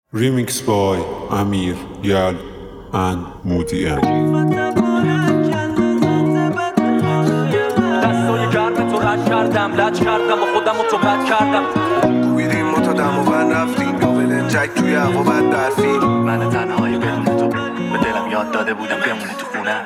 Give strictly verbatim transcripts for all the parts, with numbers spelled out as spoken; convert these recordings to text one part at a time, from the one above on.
Remix by Amir, Yal and Moody M. دستای گرم تو رد کردم، لج کردم و خودم رو تو بد کردم. کوبیدیم ما تا دم و بند رفتیم، یا ولنجک توی هوا بد درفیم. من تنهایی بدون تو به دلم یاد داده بودم بمونی تو خونه.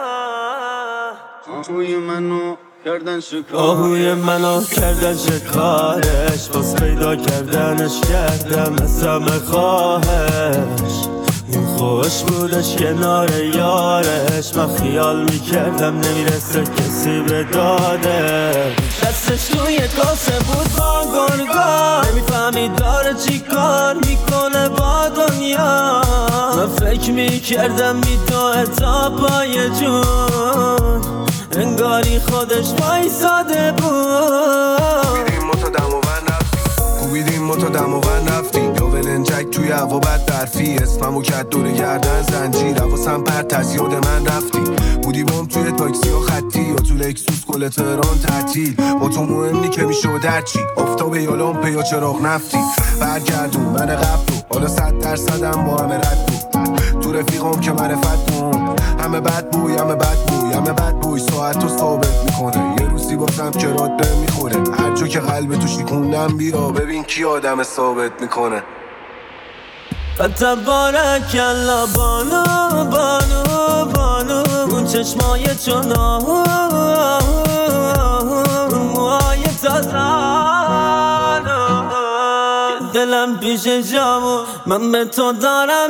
آهوی منو کردن شکار آهوی منو کردن شکارش، باز پیدا کردنش کردم از همه خواهش. این خوش بودش کنار یارش، من خیال میکردم نمیرسه کسی به دادش. دستش توی کاسه بود با گرگان، نمیفهمید داره چی کار میکنه با دنیا. من فکر میکردم میدوه تا پای جون، انگاری خودش وایساده بود. کوبیدیم ما تا دم و بند رفتیم، کوبیدیم ما تا دم و بند رفتیم. یا ولنجک توی هوا بد درفی، اسممو کرد دور گردن زنجیر. حواسم پرت از یاد من رفتی، بودی بام توی تاکسی و خطی، یا تو لکسوس کل تهران تعطیل. با تو مهمی که میشد درچی، آفتاب یا لامپه یا چراغ نفتی. برگردون من قبل رو، حالا صد درصدم با همه رد بود. تو رفیقام که معرفت کن، همه بد بوی همه بد بوی همه بد بوی. ساعت تو ثابت میکنه، یه روزی بازم که راده میخوره. هر جا که قلب تو شکوندم بیا ببین کی آدم ثابت میکنه. فتبارکالله بانو بانو بانو، اون چشمای چونا موهای تازانو، دلم پیش جامو من به تو دارم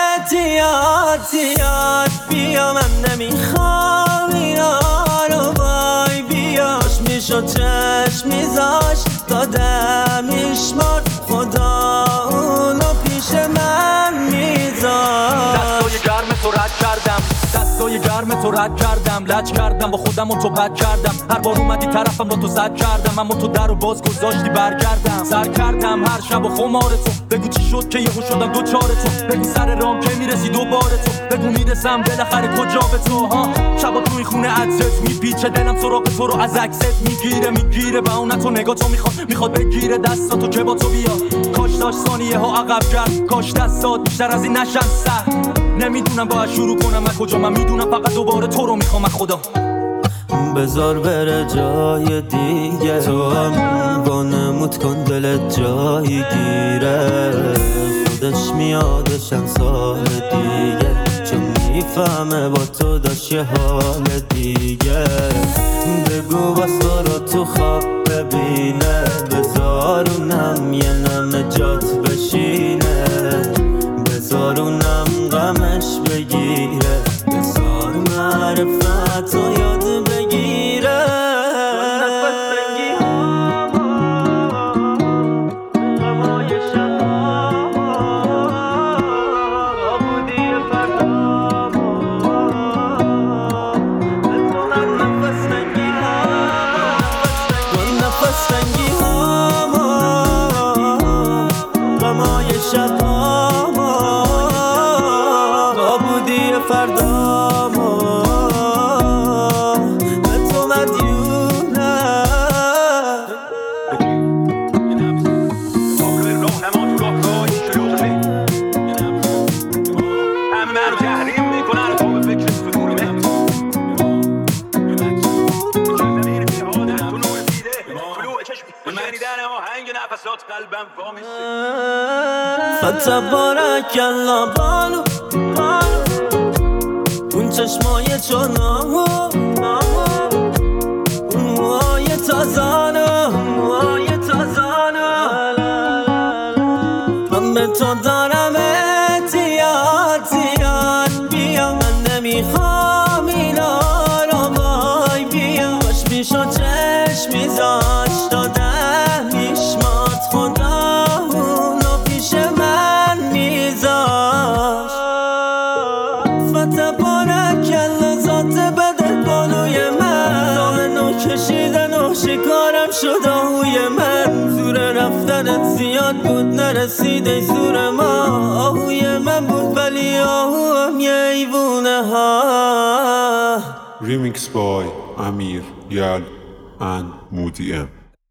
احتیاط. بیا من نمیخوام اینا رو، وای بیاش میشو چشم میذاش دادمیش مرد، خدا اونو پیش من میذاش. دستای گرم تو رد کردم، دستای گرم تو رد کردم، لج کردم با خودم و تو بد کردم. هر بار اومدی طرفم با تو زد کردم، اما تو در و باز گذاشتی برگردم. سر کردم هر شب و خمار تو، بگو چی شد که یهو شدم دوچار تو. بگو سر رام که میرسی دوباره تو، بگو میرسم بالاخره کجا به تو. ها شبا توی خونه عزت میپیچه، دلم سراغ تو رو از عکست میگیره میگیره. با اون تو نگاه تو میخواد میخواد بگیره دستاتو که با تو بیا. کاش داشت ثانیه ها عقب کرد، کاش دستات بیشتر از این نشن سه. نمیدونم باید شروع کنم من کجا، من میدونم فقط دوباره تو رو میخوام از خدا. بذار بره جای دیگه، تو هم وانمود کن دلت جایی گیره. خودش میادش چند سال دیگه، چون میفهمه با تو داشت یه حال دیگه. بگو بس رو تو خواب ببینه، بذارونم یه نم جات بشینه. بذارونم غمش بگیره، بذار معرفت رو یاد بگیره. غمای شبا نابودی فردا، بتونن نفس تنگی ها نفس تنگی ها، غمای شبا نابودی فردا. فتبارکالله بانو بانو، اون چشمای چونا اون موهای تازانو موهای تازانو. من به تو دارم احتیاط. بیا من نمیخوام اینا رو، وای بیا باش میشو چشم میذاش داده میشمات، خدا اونو پیش من میذاش. فتبارکالله ذات بدت بانوی من، زامنو کشیدن و شکارم شد آهوی من. زور رفتنت زیاد بود نرسیده زور ما، آهوی من بود ولی آهو هم یه ایوونه ها. Remix by Amir, Yal and Moody M.